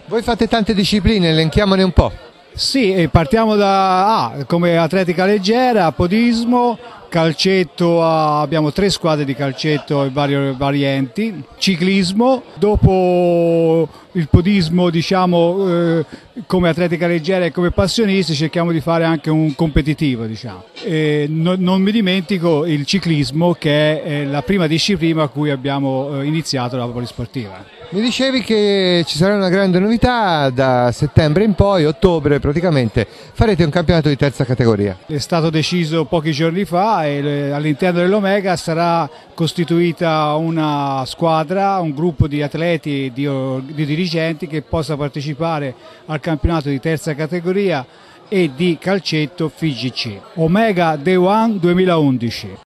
Voi fate tante discipline, elenchiamone un po'. Sì, partiamo da come atletica leggera, podismo, calcetto, abbiamo 3 squadre di calcetto e varie varianti, ciclismo, dopo il podismo come atletica leggera e come passionisti cerchiamo di fare anche un competitivo. Non mi dimentico il ciclismo che è la prima disciplina a cui abbiamo iniziato la polisportiva. Mi dicevi che ci sarà una grande novità da settembre in poi, ottobre praticamente, farete un campionato di terza categoria. È stato deciso pochi giorni fa e all'interno dell'Omega sarà costituita una squadra, un gruppo di atleti, di dirigenti che possa partecipare al campionato di terza categoria e di calcetto FIGC. Omega Day One 2011.